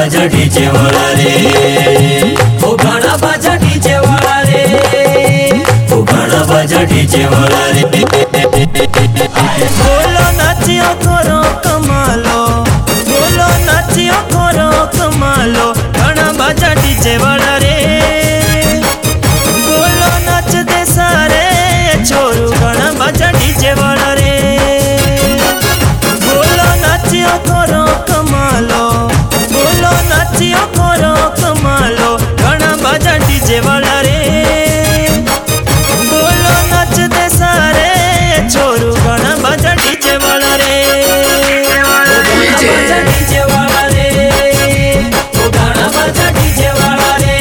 बाजा डीजे वाला रे, ओ गाना बाजा डीजे वाला रे, ओ गाना बाजा डीजे वाला रे। बोलो नाचियो करो कमालो, बोलो नाचियो करो कमालो, गाना बाजा डीजे वाला रे। बोलो नाच दे सारे छोरू, गाना बाजा डीजे वाला रे। बोलो नाचियो करो कमालो, बोलो नाचियो करो कमालो, गाना बाजा डीजे वाला रे। बोलो नाच दे सारे छोरू, गाना बाजा डीजे वाला रे। डीजे वाला रे, ओ गाना बाजा डीजे वाला रे।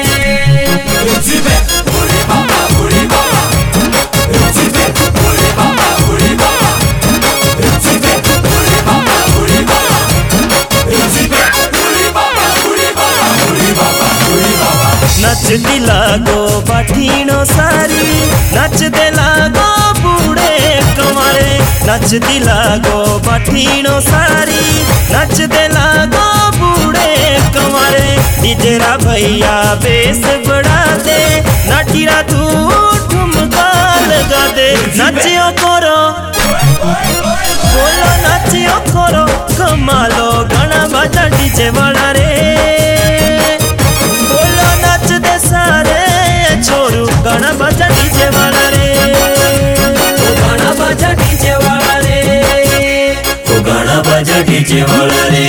नच दी लागो बाठीनो सारी, नच दे लागो बूढ़े कमारे। नच दी लागो बाठीनो सारी, नच दे लागो बूढ़े कमारे। डीजेरा भैया बेस बढ़ा दे, नाटीरा तू ठुमका लगा दे। नाचियो करो, बोलो नाचियो करो कमालो, गाना बाजा डीजे वाला रे। बोलो नाच दे सारे छोरू, गाना बाजा डीजे वाला रे। ओ गाना बाजा डीजे वाला रे, ओ गाना बाजा डीजे वाला रे।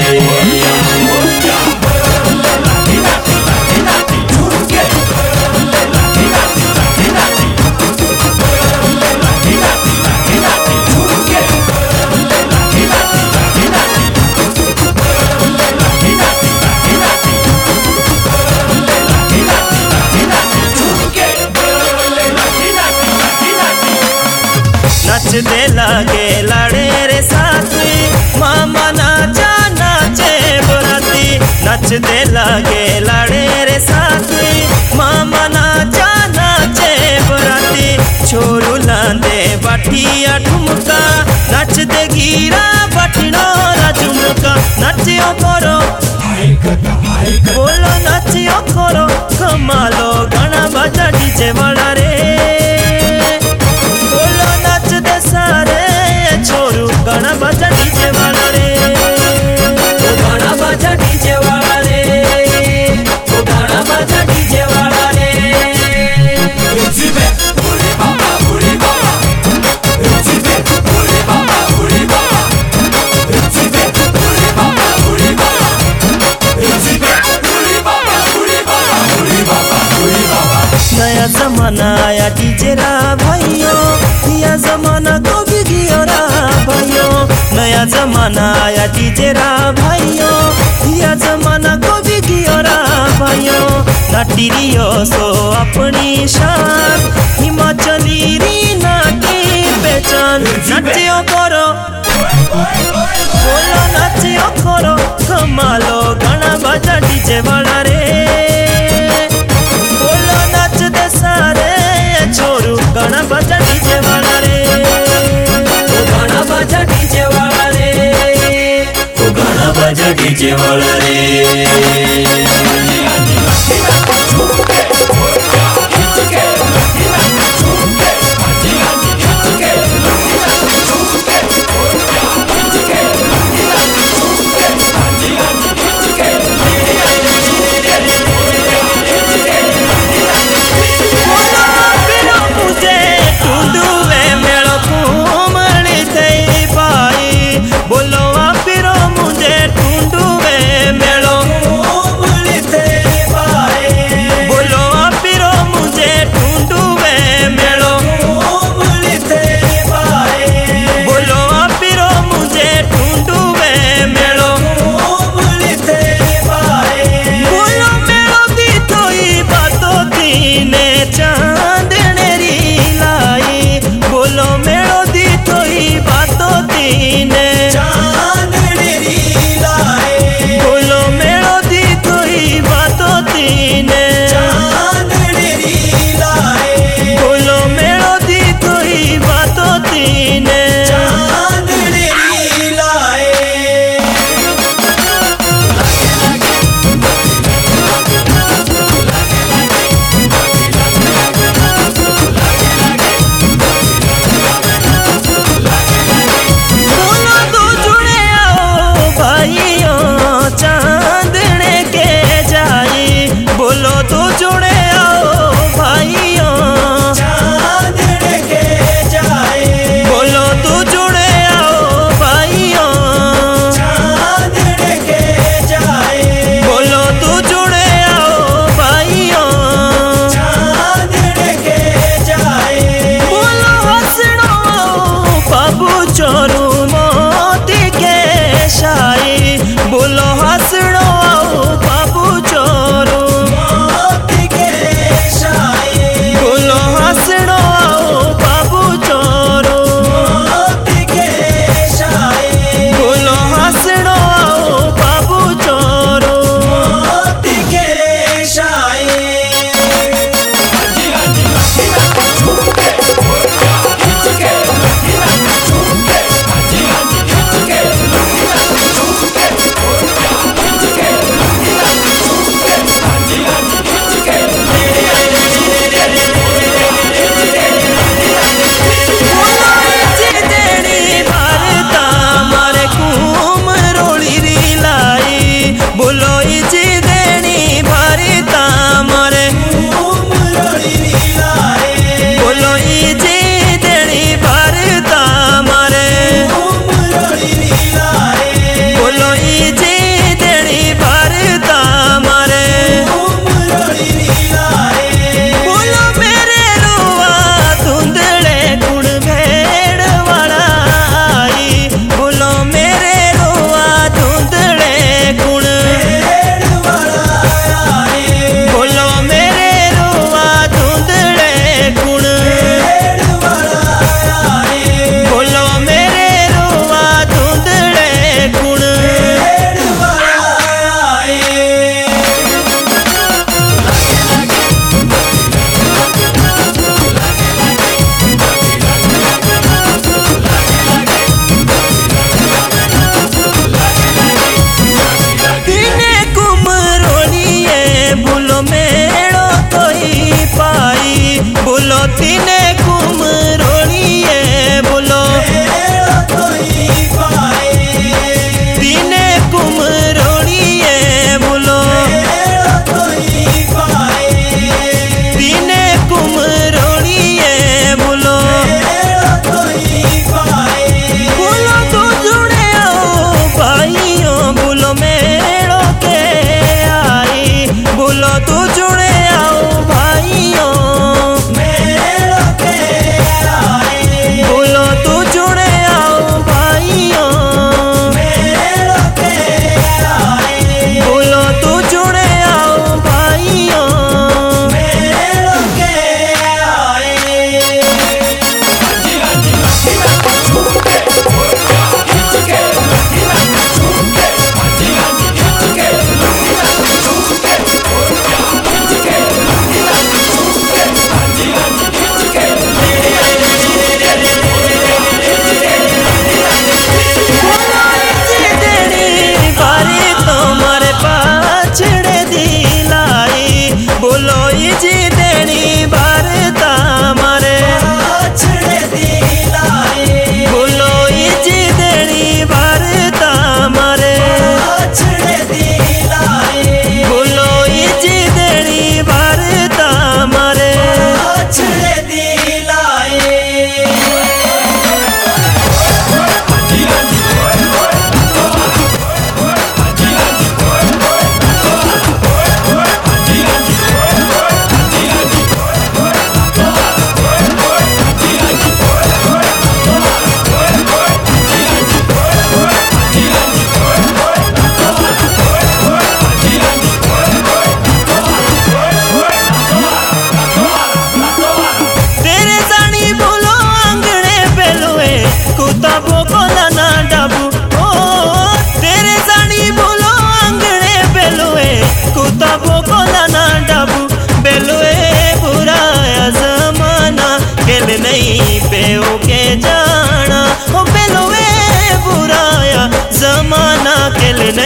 नच दे लागे लाड़े रे साथी, मामा नाचा नाचे बराती। नच दे लागे लाड़े रे साथी, मामा नाचा नाचे बराती। छोरू लांदे बाठिया ठुमका, नच दे गिरा बाठिनो रा झुमका। नाचियो करो, बोलो नाचियो करो कमालो, गाना बाजा डीजे वाला रे। बोलो नाच दे सारे छोरू, गाना बाजा डीजे वाला रे। ओ गाना बाजा डीजे वाला रे, ओ गाना बाजा डीजे वाला रे। नया जमाना आया डीजेरा भाइयों, नया जमाना को भी गियोरा भाइयों। नया जमाना आया डीजेरा भाइयों, नया जमाना को भी गियोरा भाइयों। नाटीरियो सो अपनी शान, हिमाचली री नाटी पहचान। नाचियो करो, बोलो नाचियो करो कमालो, गाना बाजा डीजे वाला रे। बोलो नाच दे सारे छोरू, गाना बाजा डीजे वाला रे। ओ गाना बाजा डीजे वाला रे, ओ गाना बाजा डीजे वाला रे। बोलो आप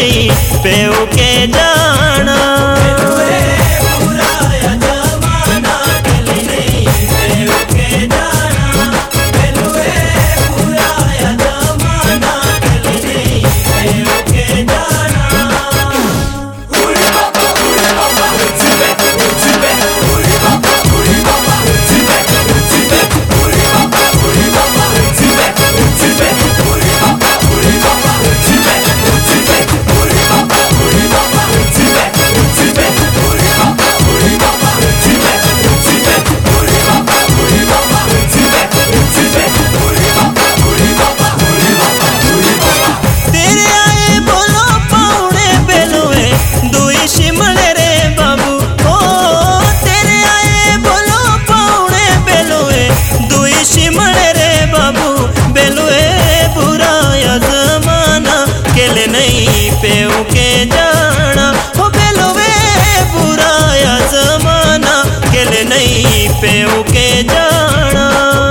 नहीं पेऊ के जाना। पेऊ के जाना हो बेलवे बुराया जमाना केले नहीं पेऊ के जाना।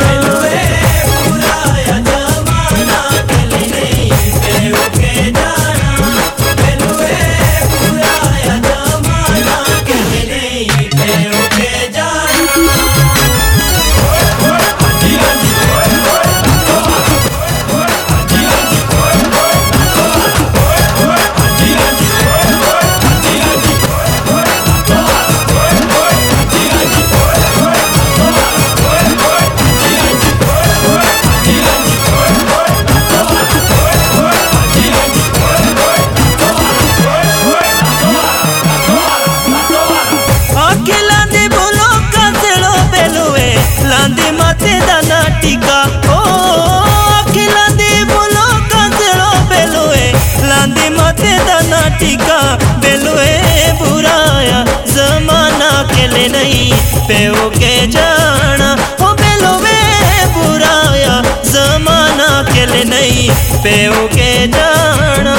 टीका बेलवे बुराया जमाना केले नहीं पेऊ के जाना हो बेलवे बुराया जमाना केले नहीं पेऊ के जाना।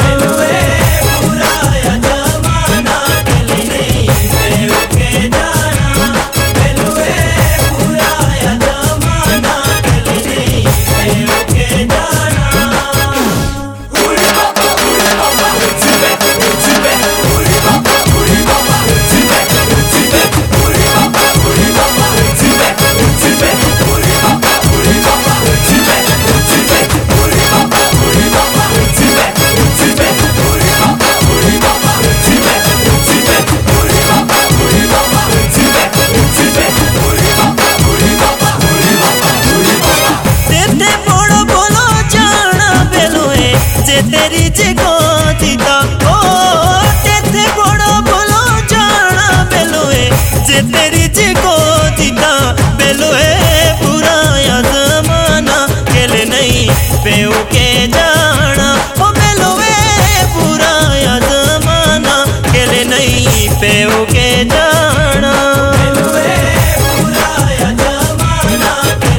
तेरी जगो दीदा ओ तेरे बड़ो बोलो जाना बेलोए जे तेरी जगो दीदा बेलोए बुराया जमाना केले नहीं पेऊ के जाना ओ बेलोए बुराया जमाना केले नहीं पेऊ के जाना।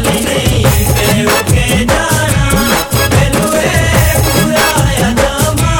Come on.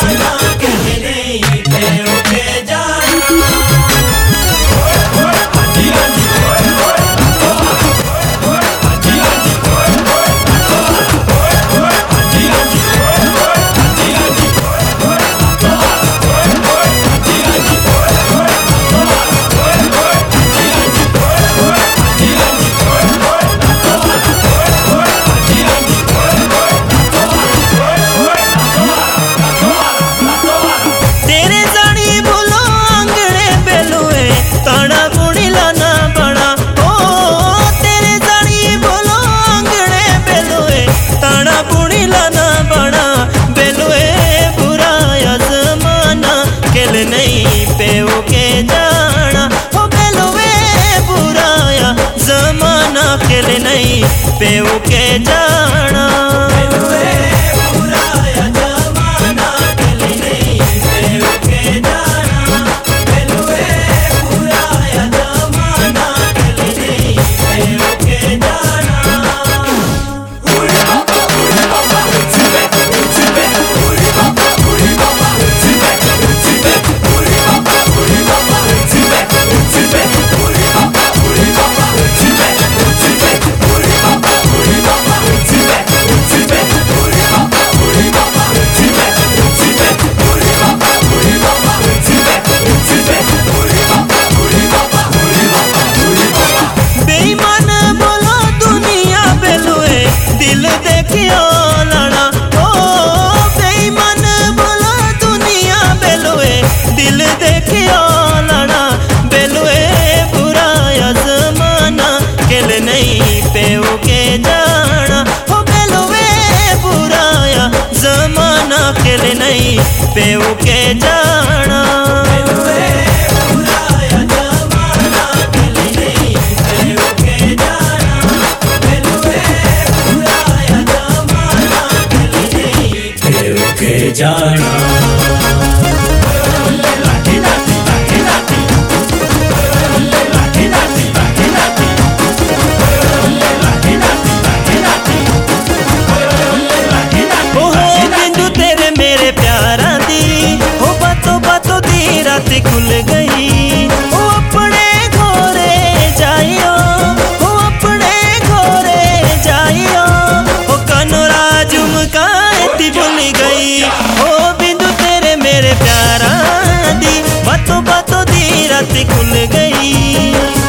अकेले नहीं पेऊ के जाना। जाना खुल गई ओ अपने घोरे जाइयो, ओ अपने घोरे जाइयो, ओ कनोरा झुमकाती भूल गई। ओ बिंदु तेरे मेरे प्यारा दी बातों बातों दी रात खुल गई।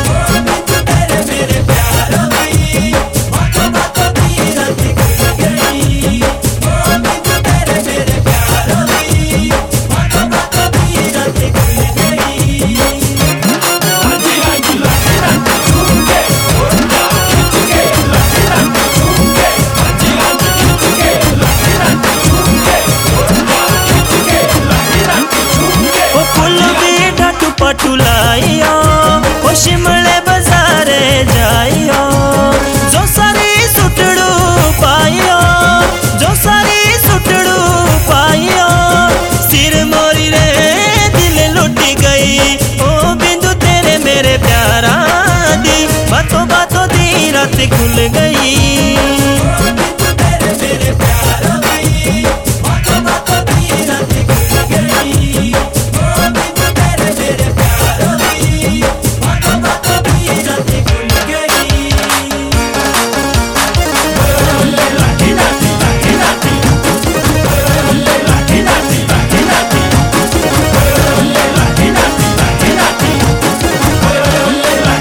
पटुलाइयो ओ शिमले बाजारे जाइयो, जो सारी सुटड़ू पाइयो, जो सारी सुटड़ू पाइयो, सिर मोरी रे दिल लुट गई। ओ बिंदु तेरे मेरे प्यारा दी बातों बातों दी रात खुल गई।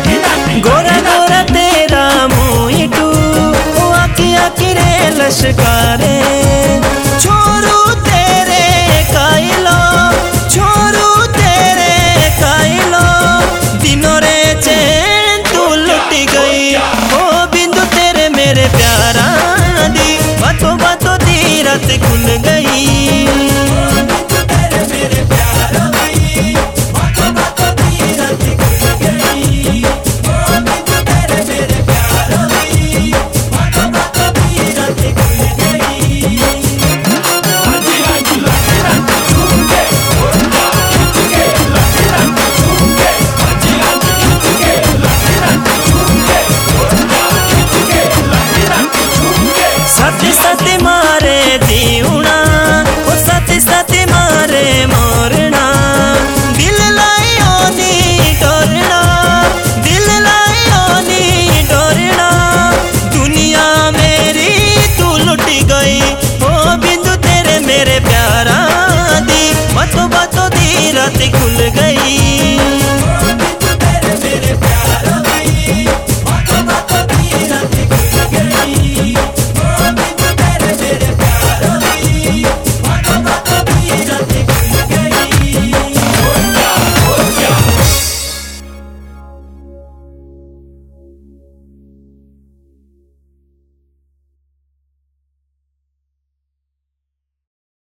गोरा गोरा तेरा मुंह टू आखियां किरे लश्का